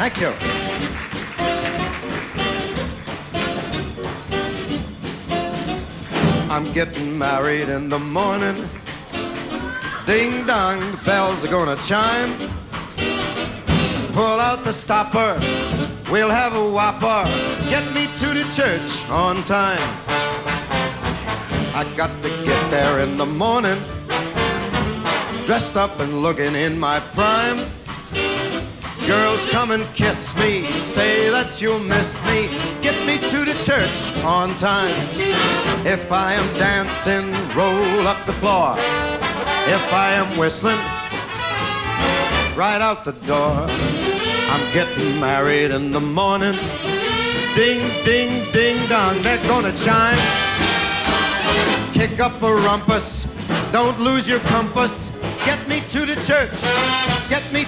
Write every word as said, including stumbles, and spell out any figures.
Thank you. I'm getting married in the morning. Ding dong, the bells are gonna chime. Pull out the stopper, we'll have a whopper. Get me to the church on time. I got to get there in the morning, dressed up and looking in my prime. Girls come and kiss me, say that you'll miss me. Get me to the church on time. If I am dancing, roll up the floor. If I am whistling, right out the door. I'm getting married in the morning. Ding, ding, ding dong, they're gonna chime. Kick up a rumpus, don't lose your compass. Get me to the church, get me